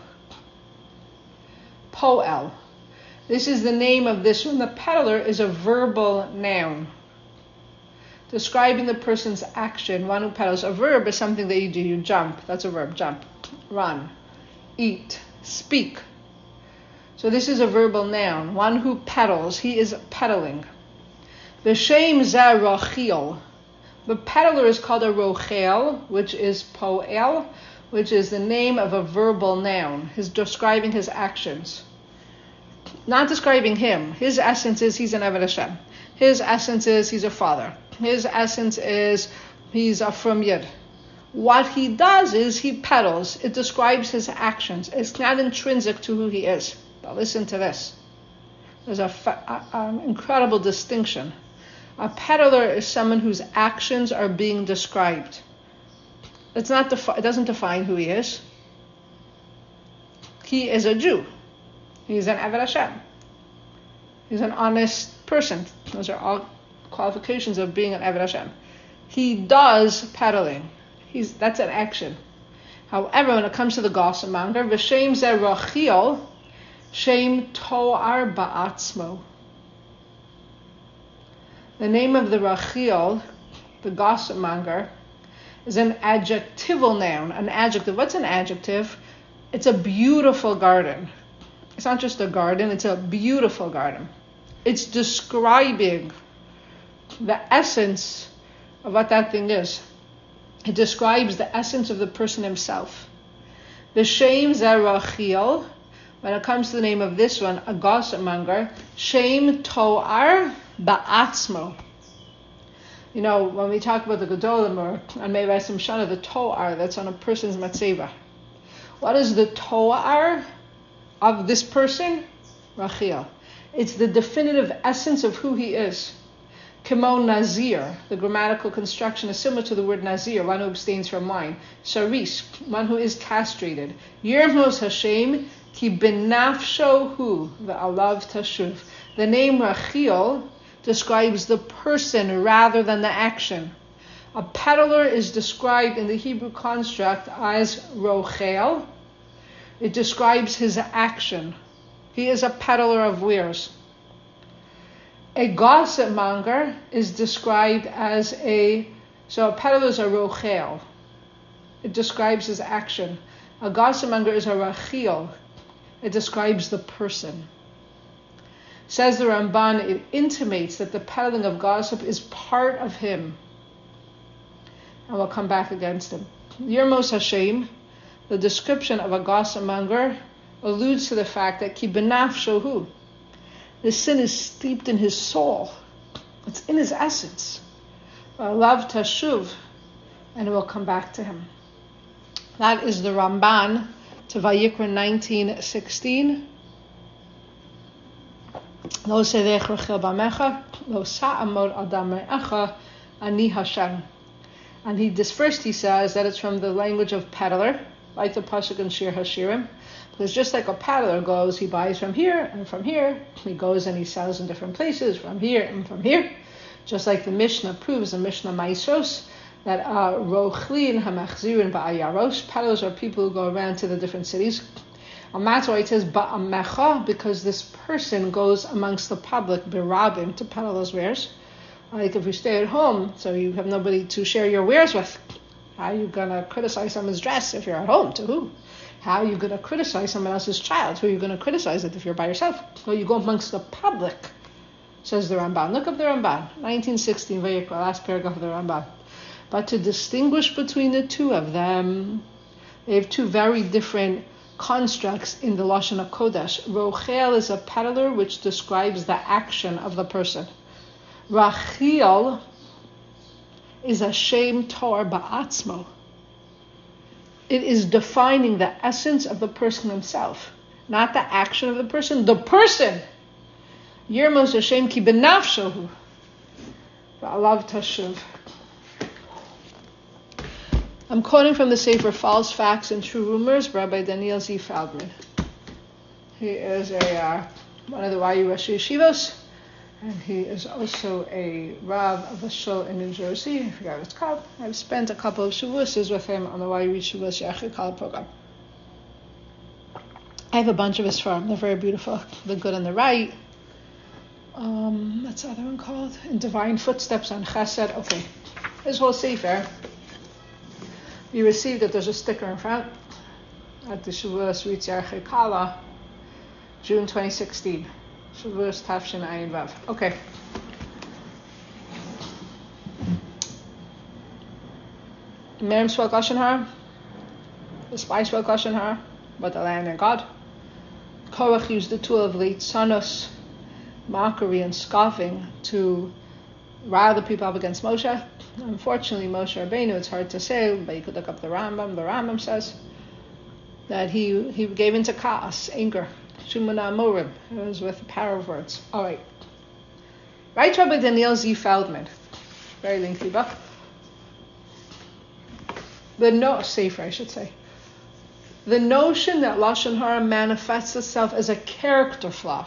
Poel. This is the name of this one. The peddler is a verbal noun, describing the person's action. One who peddles. A verb is something that you do. You jump. That's a verb. Jump. Run. Eat. Speak. So this is a verbal noun, one who peddles. He is peddling. V'shem zeh rochil. The peddler is called a rochel, which is poel, which is the name of a verbal noun. He's describing his actions. Not describing him. His essence is he's an Eved Hashem. His essence is he's a father. His essence is he's a from Yid. What he does is he peddles. It describes his actions. It's not intrinsic to who he is. But listen to this. There's a, a, an incredible distinction. A peddler is someone whose actions are being described. It's not defi- it doesn't define who he is. He is a Jew. He's an Eved Hashem. He's an honest person. Those are all qualifications of being an Eved Hashem. He does peddling. He's that's an action. However, when it comes to the gossip monger, v'shem zeh rochil, shem to'ar ba'atzmo. The name of the Rachil, the gossip monger, is an adjectival noun, an adjective. What's an adjective? It's a beautiful garden. It's not just a garden, it's a beautiful garden. It's describing the essence of what that thing is. It describes the essence of the person himself. The Shem zeh Rachil, when it comes to the name of this one, a gossip monger, Shem to'ar ba'atzmo. You know, when we talk about the Gedolim or on Mei V'Esim Shana, the to'ar that's on a person's matzeva. What is the to'ar of this person? Rachil. It's the definitive essence of who he is. Kimo Nazir, the grammatical construction is similar to the word Nazir, one who abstains from wine. Saris, one who is castrated. Yirmos Hashem, ki benafsho hu, ve'alav tashuv. The name Rachil describes the person rather than the action. A peddler is described in the Hebrew construct as rochel. It describes his action. He is a peddler of wares. A gossip monger is described as a, so a peddler is a rochel. It describes his action. A gossip monger is a rachil. It describes the person. Says the Ramban, it intimates that the peddling of gossip is part of him. And we'll come back against him. Yirmos Hashem, the description of a gossip monger, alludes to the fact that ki benafshohu, the sin is steeped in his soul. It's in his essence. Love tashuv, and it will come back to him. That is the Ramban to Vayikra nineteen sixteen. Lo sedech rachel bamecha, lo sa'amod adam me'echa, ani Hashem. And he this first he says that it's from the language of peddler, like the pasuk in Shir Hashirim. Because just like a peddler goes, he buys from here and from here. He goes and he sells in different places, from here and from here. Just like the Mishnah proves, the Mishnah Maisros, that uh, Rochlin Hamachzirin Ba'ayaros, peddlers are people who go around to the different cities. And that's why it says Ba'amecha, because this person goes amongst the public, Birabim, to peddle those wares. Like if you stay at home, so you have nobody to share your wares with, how are you going to criticize someone's dress if you're at home? To who? How are you going to criticize someone else's child? Who are you going to criticize it if you're by yourself? Well, you go amongst the public, says the Ramban. Look up the Ramban, nineteen sixteen, Vayikra, last paragraph of the Ramban. But to distinguish between the two of them, they have two very different constructs in the Lashon HaKodesh. Rochel is a peddler which describes the action of the person. Rachil is a shem tor ba'atzmo. It is defining the essence of the person himself, not the action of the person, the person. Yirmos Hashem ki benafshohu, va'alav tashuv. I'm quoting from the Sefer False Facts and True Rumors, Rabbi Daniel Z. Feldman. He is a uh, one of the Y U Rashi Yeshivos, and he is also a Rav of a shul in New Jersey. I forgot what it's called. I've spent a couple of Shavuos with him on the Y U Yeshivos Yachid program. I have a bunch of his from. They're very beautiful. The Good and the Right. Um, what's the other one called? In Divine Footsteps on Chesed. Okay. His whole Sefer. You received it. There's a sticker in front at the Shavuos Ritz Yarchei Kala. June twenty sixteen. Shavuos Tafshin Ayin Vav. Okay. Miriam spoke Lashon Hara. The spies spoke Lashon Hara about the land and God. Korach used the tool of Litzanus, mockery and scoffing, to rile the people up against Moshe. Unfortunately, Moshe Rabbeinu, it's hard to say, but you could look up the Rambam. The Rambam says that he he gave into chaos, anger. Shumana Amorim. It was with the power of words. All right. Right, Rabbi Daniel Z. Feldman. Very lengthy book. The no safer, I should say. The notion that Lashon Hara manifests itself as a character flaw,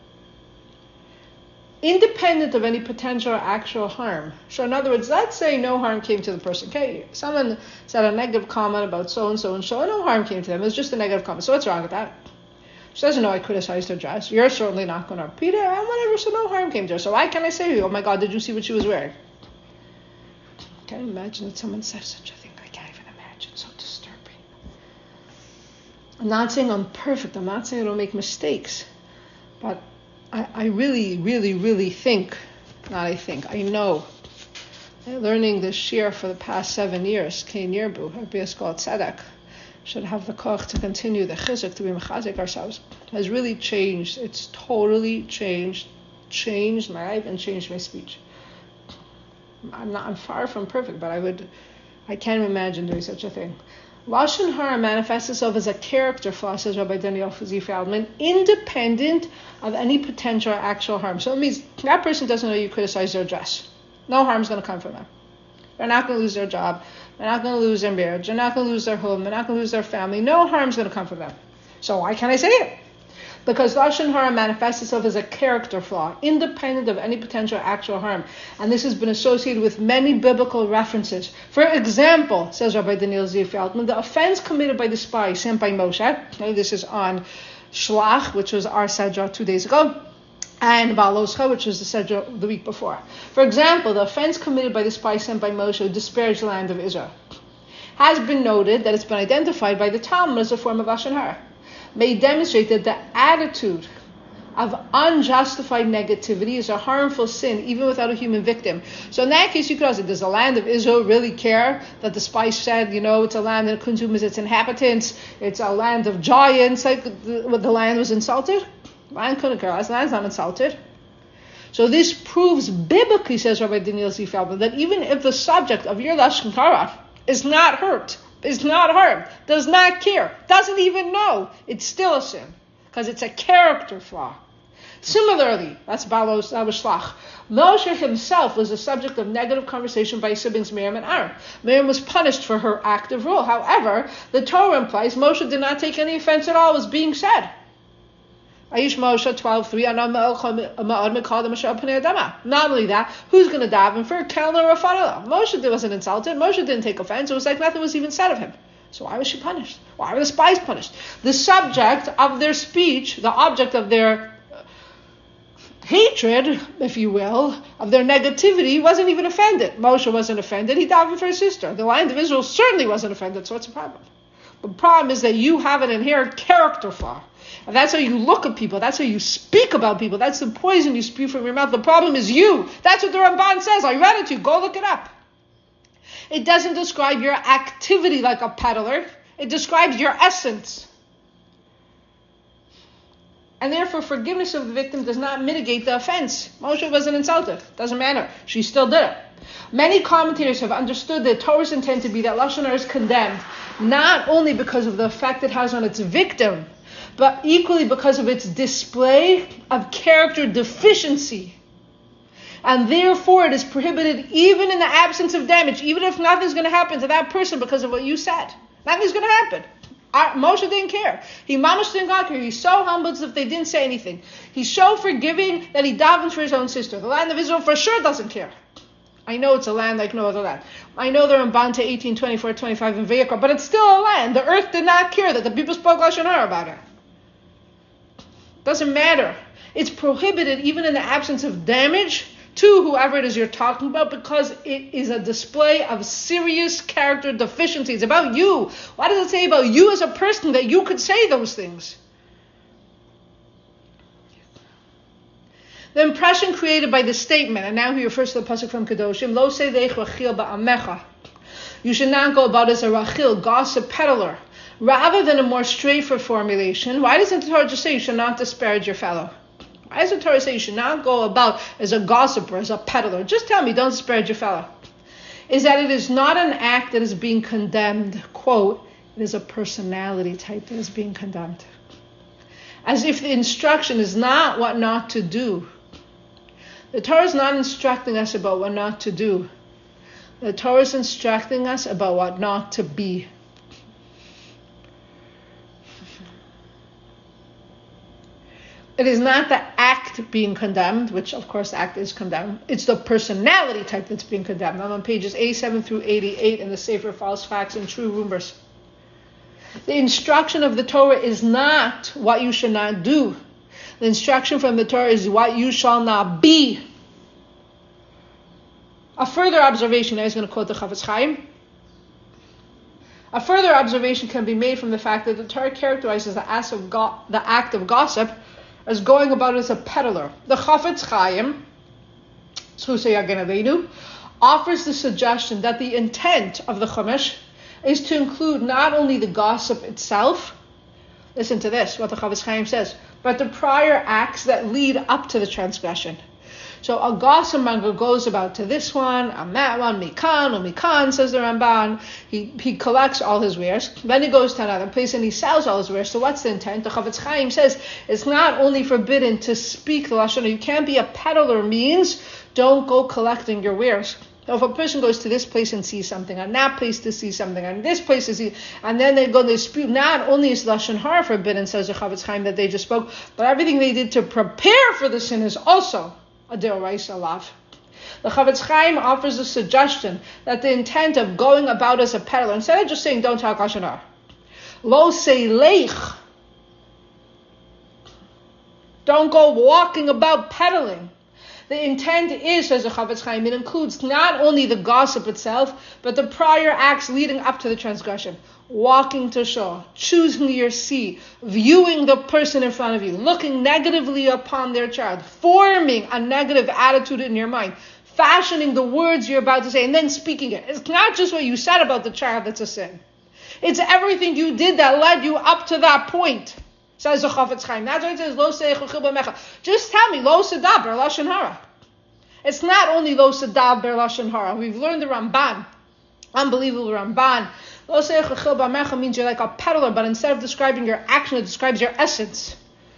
independent of any potential or actual harm. So in other words, let's say no harm came to the person. Okay, someone said a negative comment about so-and-so and so, and no harm came to them. It was just a negative comment. So what's wrong with that? She doesn't know I criticized her dress. You're certainly not going to repeat it, and whatever, so no harm came to her. So why can't I say to you, oh my God, did you see what she was wearing? Can't imagine that someone said such a thing. I can't even imagine. So disturbing. I'm not saying I'm perfect. I'm not saying I don't make mistakes. But I, I really, really, really think, not I think, I know, learning this shir for the past seven years, Kein Yirbu, Rabbi Yisrael Tzedek, should have the koch to continue the chizuk, to be mechazik ourselves, has really changed. It's totally changed, changed my life and changed my speech. I'm not, I'm far from perfect, but I would, I can't imagine doing such a thing. Lashon Hara manifests itself as a character flaw, says Rabbi Daniel Z. Feldman, independent of any potential or actual harm. So it means that person doesn't know you criticize their dress. No harm's going to come from them. They're not going to lose their job. They're not going to lose their marriage. They're not going to lose their home. They're not going to lose their family. No harm's going to come from them. So why can't I say it? Because Lashon Hara manifests itself as a character flaw, independent of any potential actual harm. And this has been associated with many biblical references. For example, says Rabbi Daniel Z. Feldman, the offense committed by the spy sent by Moshe, okay, this is on Shlach, which was our Sedra two days ago, and Baloscha, which was the Sedra the week before. For example, the offense committed by the spy sent by Moshe who disparaged the land of Israel has been noted that it's been identified by the Talmud as a form of Lashon Hara. May demonstrate that the attitude of unjustified negativity is a harmful sin, even without a human victim. So in that case, you could also say, does the land of Israel really care that the spy said, you know, it's a land that consumes its inhabitants, it's a land of giants, like the, the land was insulted? The land couldn't care less, the land's not insulted. So this proves biblically, says Rabbi Daniel Z. Feldman, that even if the subject of your Lashon Hara is not hurt, is not harmed, does not care, doesn't even know, it's still a sin, because it's a character flaw. Similarly, that's Balos Shlach. Moshe himself was the subject of negative conversation by his siblings Miriam and Aaron. Miriam was punished for her act of rule. However, the Torah implies Moshe did not take any offense at all was being said. Aish Moshe twelve three. Not only that, who's going to daven for Kelna or Rafanah? Moshe wasn't insulted. Moshe didn't take offense. It was like nothing was even said of him. So why was she punished? Why were the spies punished? The subject of their speech, the object of their hatred, if you will, of their negativity, wasn't even offended. Moshe wasn't offended. He davened for his sister. The land of Israel certainly wasn't offended. So what's the problem? The problem is that you have an inherent character flaw. And that's how you look at people. That's how you speak about people. That's the poison you spew from your mouth. The problem is you. That's what the Ramban says. I read it to you. Go look it up. It doesn't describe your activity like a peddler. It describes your essence. And therefore, forgiveness of the victim does not mitigate the offense. Moshe wasn't insulted. Doesn't matter. She still did it. Many commentators have understood that Torah's intent to be that Lashon Hara is condemned, not only because of the effect it has on its victim, but equally because of its display of character deficiency. And therefore it is prohibited even in the absence of damage, even if nothing's going to happen to that person because of what you said. Nothing's going to happen. Our, Moshe didn't care. He mamash didn't care. He's so humble as if they didn't say anything. He's so forgiving that he davens for his own sister. The land of Israel for sure doesn't care. I know it's a land like no other land. I know they're in Banta eighteen twenty-four twenty-five in Vayikra, but it's still a land. The earth did not care that the people spoke Lashon Hara about it. Doesn't matter. It's prohibited even in the absence of damage to whoever it is you're talking about because it is a display of serious character deficiency. It's about you. What does it say about you as a person that you could say those things? The impression created by the statement, and now he refers to the pasuk from Kedoshim, Lo seidech rachil ba'amecha. You should not go about as a rachil, gossip, peddler, rather than a more straightforward formulation. Why doesn't the Torah just say you should not disparage your fellow? Why does the Torah say you should not go about as a gossiper, as a peddler? Just tell me, don't disparage your fellow. Is that it is not an act that is being condemned, quote, it is a personality type that is being condemned. As if the instruction is not what not to do. The Torah is not instructing us about what not to do. The Torah is instructing us about what not to be. It is not the act being condemned, which of course the act is condemned. It's the personality type that's being condemned. I'm on pages eighty-seven through eighty-eight in the Sefer False Facts and True Rumors. The instruction of the Torah is not what you should not do. The instruction from the Torah is what you shall not be. A further observation, I was going to quote the Chafetz Chaim. A further observation can be made from the fact that the Torah characterizes the act of, go- the act of gossip as going about as a peddler. The Chafetz Chaim, Zchusei Yagen Aleinu, offers the suggestion that the intent of the Chumash is to include not only the gossip itself, listen to this, what the Chafetz Chaim says, but the prior acts that lead up to the transgression. So a gossip monger goes about to this one, on that one, mikan, or mikan, says the Ramban. He he collects all his wares. Then he goes to another place and he sells all his wares. So what's the intent? The Chafetz Chaim says it's not only forbidden to speak the Lashon Hara. You can't be a peddler means don't go collecting your wares. So if a person goes to this place and sees something, and that place to see something, and this place to see, and then they go to dispute, not only is Lashon Hara forbidden, says the Chafetz Chaim, that they just spoke, but everything they did to prepare for the sin is also a deoraisa lav. The Chafetz Chaim offers a suggestion that the intent of going about as a peddler, instead of just saying don't talk Lashon Hara, lo seilech, don't go walking about peddling. The intent is, says the Chafetz Chaim, it includes not only the gossip itself, but the prior acts leading up to the transgression. Walking to shul, choosing your seat, viewing the person in front of you, looking negatively upon their child, forming a negative attitude in your mind, fashioning the words you're about to say, and then speaking it. It's not just what you said about the child that's a sin. It's everything you did that led you up to that point, says the Chafetz Chaim. That's why it says, Lo seich l'chil b'mecha. Just tell me, Lo sedaber Lashon Hara. It's not only Lo sedaber Lashon Hara. We've learned the Ramban. Unbelievable Ramban. Lo seich l'chil b'mecha means you're like a peddler, but instead of describing your action, it describes your essence.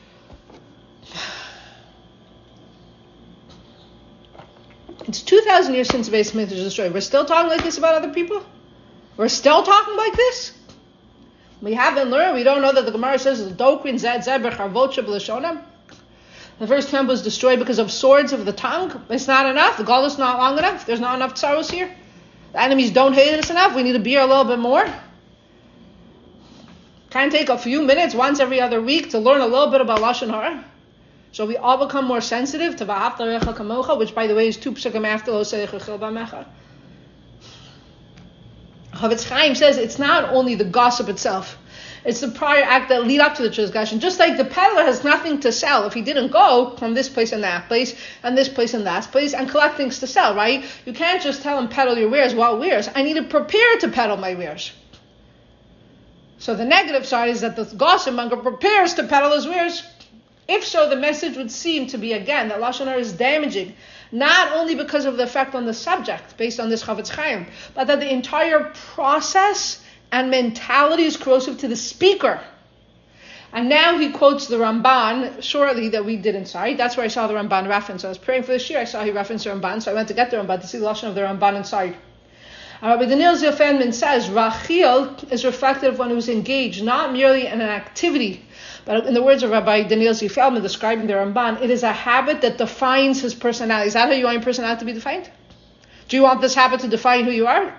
It's two thousand years since the Beis Hamikdash was destroyed. We're still talking like this about other people? We're still talking like this? We haven't learned. We don't know that the Gemara says the Dokrin Zed Zebech Harvot Sheb'Lashonam. The first temple was destroyed because of swords of the tongue. It's not enough. The goal is not long enough. There's not enough tsaros here. The enemies don't hate us enough. We need to be here a little bit more. Can't take a few minutes once every other week to learn a little bit about Lashon Hara. So we all become more sensitive to V'ahavta L'recha Kamocha, which by the way is two psukim after Lo seich l'chil b'mecha. Chafetz Chaim says it's not only the gossip itself, it's the prior act that lead up to the transgression. Just like the peddler has nothing to sell if he didn't go from this place and that place, and this place and that place, and collect things to sell, right? You can't just tell him peddle your wares. What wares? I need to prepare to peddle my wares. So the negative side is that the gossip monger prepares to peddle his wares. If so, the message would seem to be, again, that Lashon Hara is damaging, not only because of the effect on the subject, based on this Chafetz Chaim, but that the entire process and mentality is corrosive to the speaker. And now he quotes the Ramban shortly that we didn't cite. That's where I saw the Ramban reference. I was praying for this year, I saw he referenced the Ramban, so I went to get the Ramban to see the Lashon of the Ramban inside. And Rabbi Daniel Zil Feynman says, Rachil is reflective of one who's engaged not merely in an activity, but in the words of Rabbi Daniel Z. Feldman describing the Ramban, it is a habit that defines his personality. Is that how you want your personality to be defined? Do you want this habit to define who you are?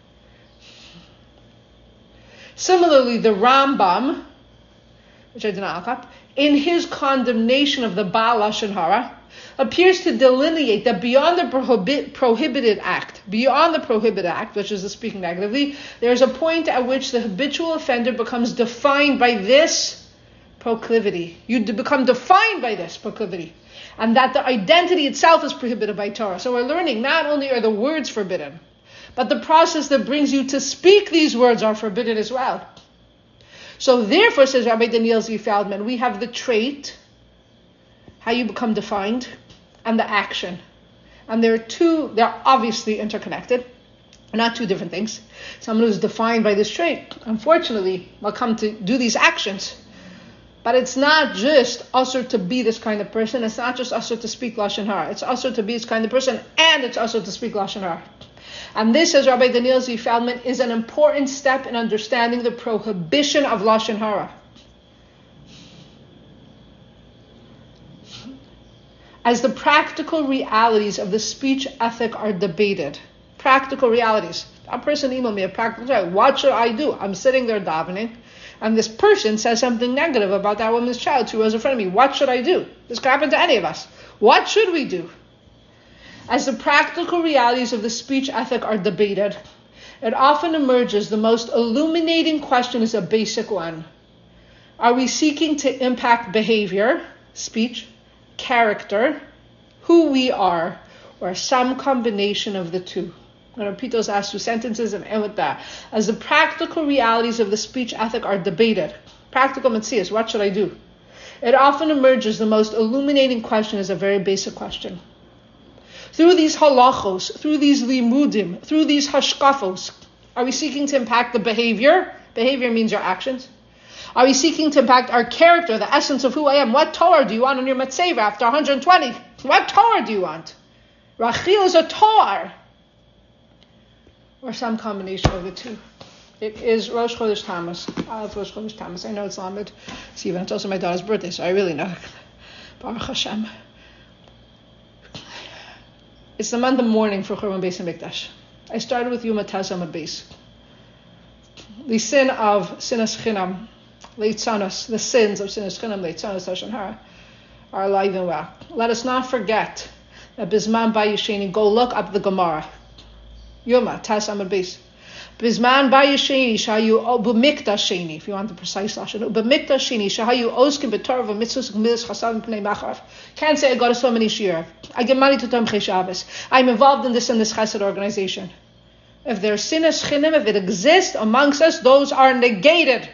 Similarly, the Rambam, which I did not look up, in his condemnation of the Baal Lashon Hara, appears to delineate that beyond the prohibi- prohibited act, beyond the prohibited act, which is the speaking negatively, there is a point at which the habitual offender becomes defined by this proclivity. You become defined by this proclivity. And that the identity itself is prohibited by Torah. So we're learning not only are the words forbidden, but the process that brings you to speak these words are forbidden as well. So therefore, says Rabbi Daniel Z. Feldman, we have the trait, how you become defined, and the action. And there are two, they're obviously interconnected. They're not two different things. Someone who's defined by this trait, unfortunately, will come to do these actions. But it's not just usher to be this kind of person. It's not just usher to speak Lashon Hara. It's usher to be this kind of person, and it's usher to speak Lashon Hara. And this, as Rabbi Daniel Z. Feldman, is an important step in understanding the prohibition of Lashon Hara. As the practical realities of the speech ethic are debated, practical realities. A person emailed me a practical reality. What should I do? I'm sitting there davening, and this person says something negative about that woman's child who was in front of me. What should I do? This could happen to any of us. What should we do? As the practical realities of the speech ethic are debated, it often emerges the most illuminating question is a basic one. Are we seeking to impact behavior, speech, character, who we are, or some combination of the two? I'm going to repeat those last two sentences and end with that. As the practical realities of the speech ethic are debated, practical metzias, what should I do? It often emerges the most illuminating question is a very basic question. Through these halachos, through these limudim, through these hashkafos, are we seeking to impact the behavior? Behavior means your actions. Are we seeking to impact our character, the essence of who I am? What Torah do you want on your Matzeva after one hundred twenty? What Torah do you want? Rachil is a Torah. Or some combination of the two. It is Rosh Chodesh Tammuz. I love Rosh Chodesh Tammuz. I know it's Lamed Sivan. It's also my daughter's birthday, so I really know. Baruch Hashem. It's the month of mourning for Churban Beis Hamikdash. I started with Yom HaTazam Beis. The sin of Sinas Chinam, Leitzanos, the sins of Sinas Chinam, Leitzanos, Lashon Hara, are alive and well. Let us not forget that Bizman Bayisheni, go look up the Gemara. Yom HaTazam Beis. Bizman Bayisheni, Shayu B'mikdash Sheni, if you want the precise Lashon. B'mikdash Sheni, Shayu Oskim B'Torah V'mitzvos G'midas Chasav P'nei Macharav. Can't say I got so many shir. I give money to Tomchei Shabbos. I'm involved in this in this chesed organization. If there's sinas chinim, if it exists amongst us, those are negated.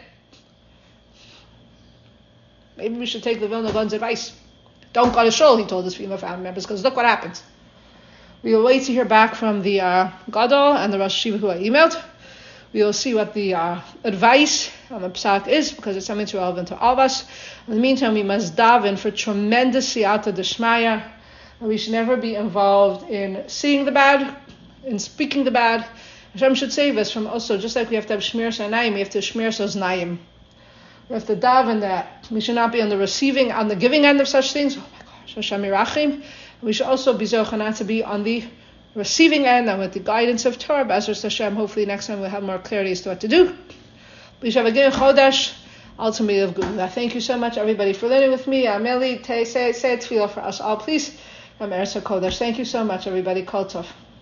Maybe we should take the Vilna Gaon's advice. Don't go to shul, he told his female family members, because look what happens. We will wait to hear back from the uh, Gadol and the Rosh Yeshiva who I emailed. We will see what the uh, advice on the psak is, because it's something that's relevant to all of us. In the meantime, we must daven for tremendous siyata d'shmaya. And we should never be involved in seeing the bad, in speaking the bad. Hashem should save us from also, just like we have to have shmir sanayim, we have to shmir soznayim. We have to daven that we should not be on the receiving, on the giving end of such things. Oh my gosh, Hashem Yirachim. We should also be zochana to be on the receiving end and with the guidance of Torah. B'ezras Hashem, hopefully next time we'll have more clarity as to what to do. We should have a good chodesh, ultimately of Gula. Thank you so much, everybody, for learning with me. Ameli, say say a tefillah for us all, please. Am Eretz HaKodesh. Thank you so much, everybody. Kol tov.